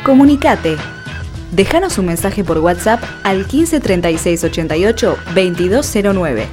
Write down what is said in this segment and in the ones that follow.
Comunicate. Déjanos un mensaje por WhatsApp al 15 36 88 2209.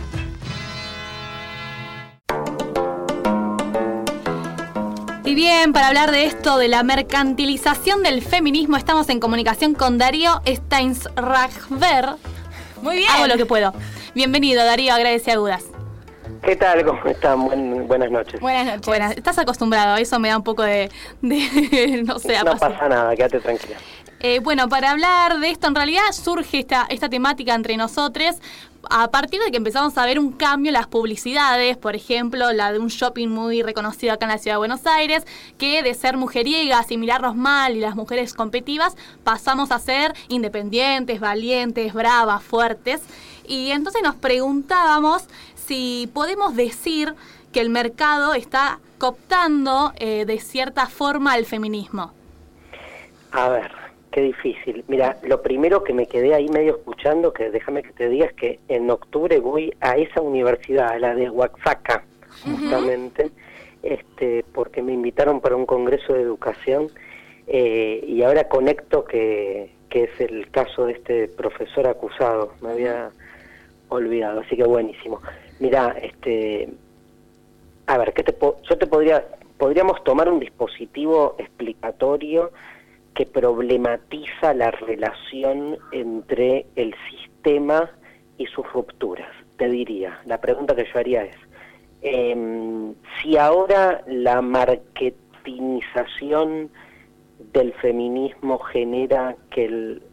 Y bien, para hablar de esto, de la mercantilización del feminismo, estamos en comunicación con Darío Steinsrachver. Muy bien. Hago lo que puedo. Bienvenido, Darío, Agradece Agudas. ¿Qué tal? ¿Cómo están? Buenas noches. Buenas noches. Buenas. ¿Estás acostumbrado? Eso me da un poco de no sé. No pasa nada, quédate tranquila. Bueno, para hablar de esto, en realidad surge esta temática entre nosotros a partir de que empezamos a ver un cambio en las publicidades, por ejemplo, la de un shopping muy reconocido acá en la ciudad de Buenos Aires, que de ser mujeriegas y mirarnos mal y las mujeres competitivas, pasamos a ser independientes, valientes, bravas, fuertes. Y entonces nos preguntábamos si podemos decir que el mercado está cooptando de cierta forma el feminismo. A ver, qué difícil. Mira, lo primero que me quedé ahí medio escuchando, que déjame que te diga, es que en octubre voy a esa universidad, a la de Oaxaca, justamente, porque me invitaron para un congreso de educación, y ahora conecto que es el caso de este profesor acusado, me había olvidado, así que buenísimo. Mira, a ver, podríamos tomar un dispositivo explicatorio que problematiza la relación entre el sistema y sus rupturas. Te diría, la pregunta que yo haría es, si ahora la marketingización del feminismo genera que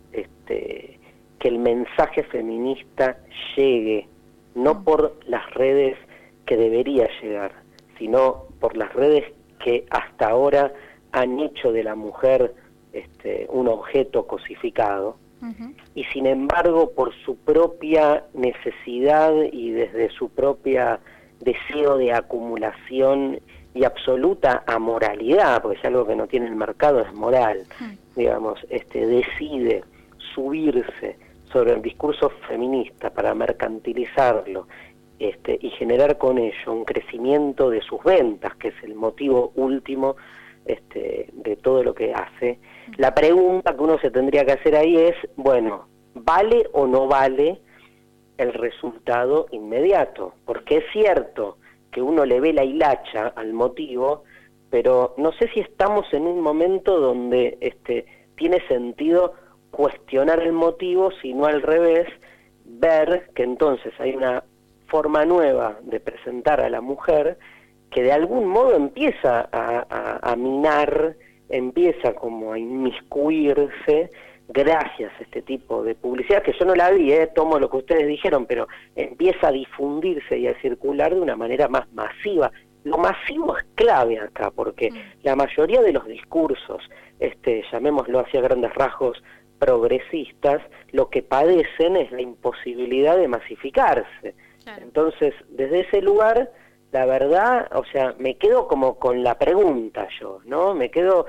el mensaje feminista llegue, no por las redes que debería llegar, sino por las redes que hasta ahora han hecho de la mujer un objeto cosificado, y sin embargo por su propia necesidad y desde su propia deseo de acumulación y absoluta amoralidad, porque es algo que no tiene el mercado, es moral, digamos, decide subirse sobre el discurso feminista para mercantilizarlo y generar con ello un crecimiento de sus ventas, que es el motivo último de todo lo que hace. La pregunta que uno se tendría que hacer ahí es, bueno, ¿vale o no vale el resultado inmediato? Porque es cierto que uno le ve la hilacha al motivo, pero no sé si estamos en un momento donde tiene sentido cuestionar el motivo, sino al revés, ver que entonces hay una forma nueva de presentar a la mujer que de algún modo empieza a minar, empieza como a inmiscuirse gracias a este tipo de publicidad, que yo no la vi, tomo lo que ustedes dijeron, pero empieza a difundirse y a circular de una manera más masiva. Lo masivo es clave acá, porque la mayoría de los discursos, llamémoslo así a grandes rasgos, progresistas, lo que padecen es la imposibilidad de masificarse. Claro. Entonces, desde ese lugar, la verdad, o sea, me quedo como con la pregunta yo, ¿no? Me quedo,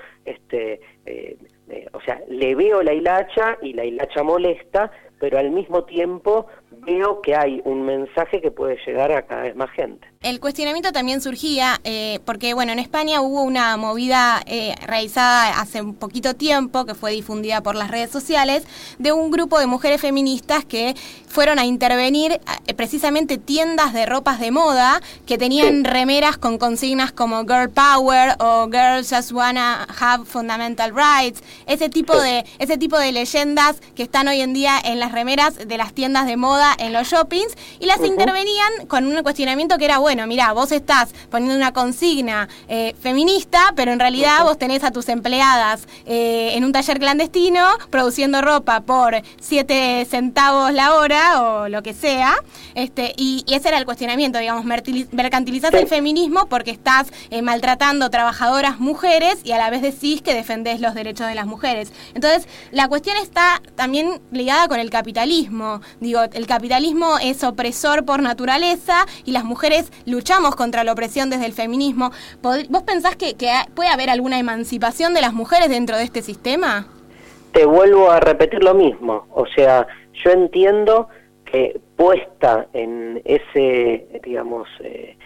o sea, le veo la hilacha y la hilacha molesta, pero al mismo tiempo veo que hay un mensaje que puede llegar a cada vez más gente. El cuestionamiento también surgía porque, bueno, en España hubo una movida realizada hace un poquito tiempo, que fue difundida por las redes sociales, de un grupo de mujeres feministas que fueron a intervenir precisamente tiendas de ropas de moda que tenían remeras con consignas como Girl Power o Girls Just Wanna Have Fundamental Rights, ese tipo de leyendas que están hoy en día en las remeras de las tiendas de moda en los shoppings, y las intervenían con un cuestionamiento que era, bueno, mirá, vos estás poniendo una consigna feminista, pero en realidad vos tenés a tus empleadas en un taller clandestino produciendo ropa por 7 centavos la hora o lo que sea, y ese era el cuestionamiento, digamos, mercantilizás el feminismo porque estás maltratando trabajadoras mujeres y a la vez decís que defendés los derechos de las mujeres. Entonces, la cuestión está también ligada con el capitalismo. Digo, el capitalismo es opresor por naturaleza y las mujeres luchamos contra la opresión desde el feminismo. ¿Vos pensás que puede haber alguna emancipación de las mujeres dentro de este sistema? Te vuelvo a repetir lo mismo. O sea, yo entiendo que puesta en ese, digamos,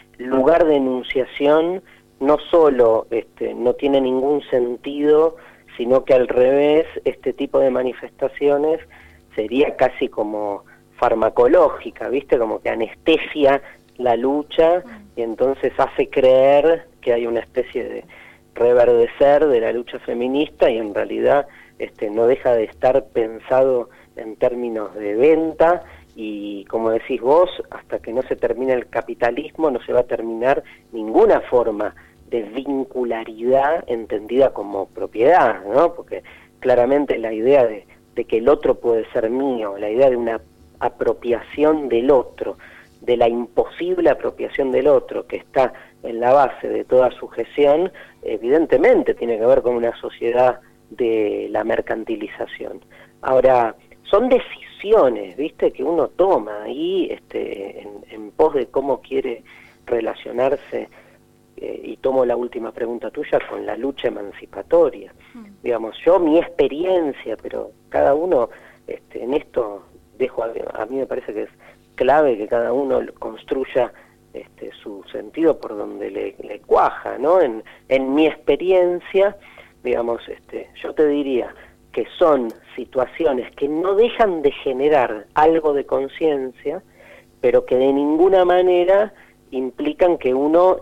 lugar de enunciación, no solo no tiene ningún sentido, sino que al revés, este tipo de manifestaciones sería casi como farmacológica, ¿viste? Como que anestesia la lucha y entonces hace creer que hay una especie de reverdecer de la lucha feminista y en realidad no deja de estar pensado en términos de venta y, como decís vos, hasta que no se termine el capitalismo no se va a terminar ninguna forma de vincularidad entendida como propiedad, ¿no? Porque claramente la idea de que el otro puede ser mío, la idea de una apropiación del otro, de la imposible apropiación del otro que está en la base de toda sujeción, evidentemente tiene que ver con una sociedad de la mercantilización. Ahora, son decisiones, ¿viste?, que uno toma ahí en pos de cómo quiere relacionarse, y tomo la última pregunta tuya con la lucha emancipatoria. Digamos, yo mi experiencia, pero cada uno en esto dejo, a mí me parece que es clave que cada uno construya su sentido por donde le cuaja, ¿no? En mi experiencia, digamos, yo te diría que son situaciones que no dejan de generar algo de conciencia, pero que de ninguna manera implican que uno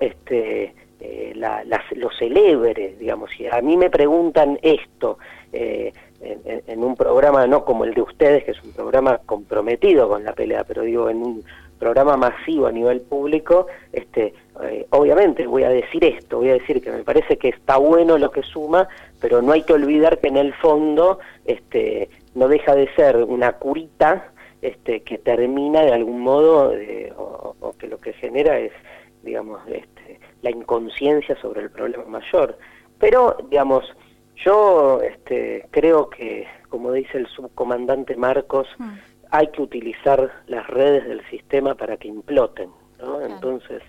lo celebre, digamos. Si a mí me preguntan esto en un programa no como el de ustedes, que es un programa comprometido con la pelea, pero digo, en un programa masivo a nivel público, obviamente voy a decir esto, voy a decir que me parece que está bueno lo que suma, pero no hay que olvidar que en el fondo no deja de ser una curita que termina de algún modo, o que lo que genera es, digamos, la inconsciencia sobre el problema mayor. Pero, digamos, yo creo que, como dice el subcomandante Marcos, hay que utilizar las redes del sistema para que imploten, ¿no? Claro. Entonces,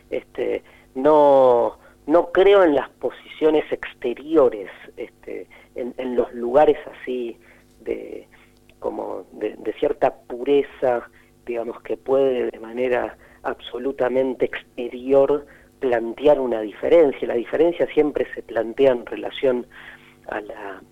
no creo en las posiciones exteriores, en los lugares así de cierta pureza, digamos, que puede de manera absolutamente exterior plantear una diferencia. La diferencia siempre se plantea en relación a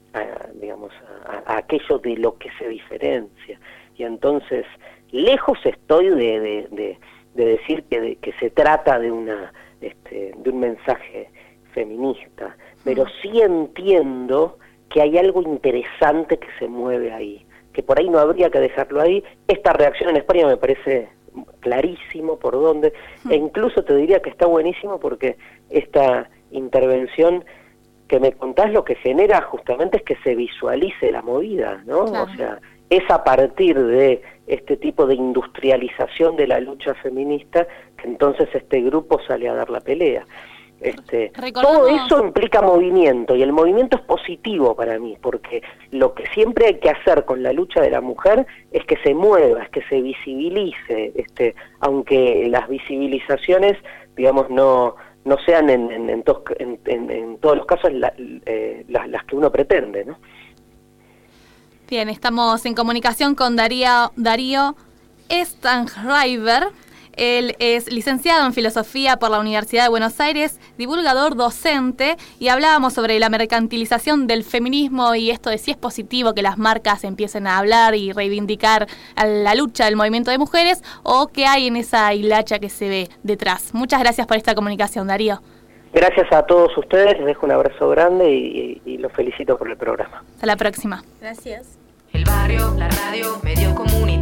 aquello de lo que se diferencia. Y entonces, lejos estoy de decir que se trata de un mensaje feminista, pero sí entiendo que hay algo interesante que se mueve ahí, que por ahí no habría que dejarlo ahí. Esta reacción en España me parece clarísimo por dónde, e incluso te diría que está buenísimo porque esta intervención que me contás lo que genera justamente es que se visualice la movida, ¿no? Claro. O sea, es a partir de este tipo de industrialización de la lucha feminista que entonces este grupo sale a dar la pelea. Todo eso implica movimiento, y el movimiento es positivo para mí, porque lo que siempre hay que hacer con la lucha de la mujer es que se mueva, es que se visibilice, aunque las visibilizaciones, digamos, no sean en todos los casos las que uno pretende, ¿no? Bien, estamos en comunicación con Darío Stanghreiber. Él es licenciado en Filosofía por la Universidad de Buenos Aires, divulgador, docente, y hablábamos sobre la mercantilización del feminismo y esto de si es positivo que las marcas empiecen a hablar y reivindicar la lucha del movimiento de mujeres, o qué hay en esa hilacha que se ve detrás. Muchas gracias por esta comunicación, Darío. Gracias a todos ustedes, les dejo un abrazo grande y los felicito por el programa. Hasta la próxima. Gracias. El barrio, la radio, medios comunitarios.